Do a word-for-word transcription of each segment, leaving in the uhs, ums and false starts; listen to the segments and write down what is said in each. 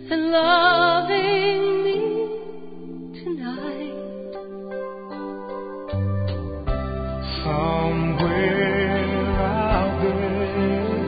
and loving me tonight. Somewhere out there,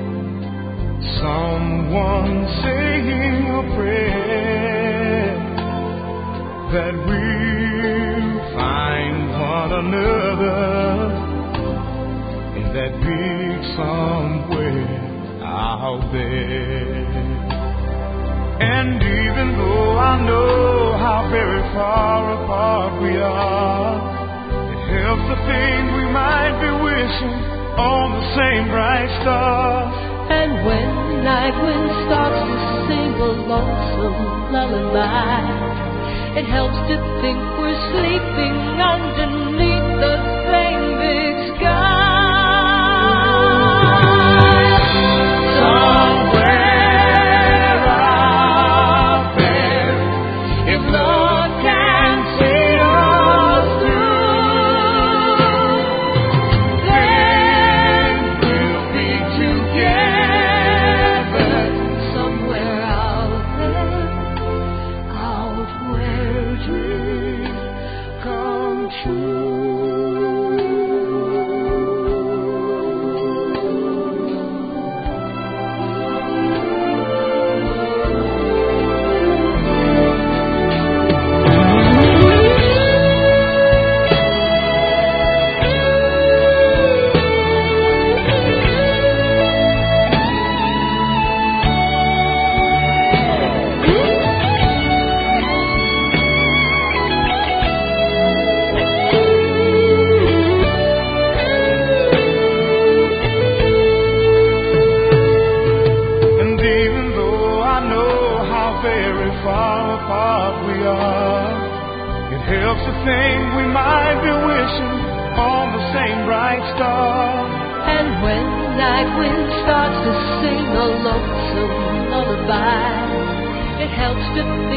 someone saying a prayer that we'll find one another in that big somewhere out there. And even though I know how very far apart we are, it helps to think we might be wishing on the same bright star. And when the night wind starts to sing a lonesome lullaby, it helps to think we're sleeping underneath the same big sky. Somewhere out there, if love can see us through, then we'll be together. Somewhere out there, out where dreams come true. And even though I know how very far apart we are, it helps to think we might be wishing on the same bright star. And when the night wind starts to sing a lonesome lullaby, it helps to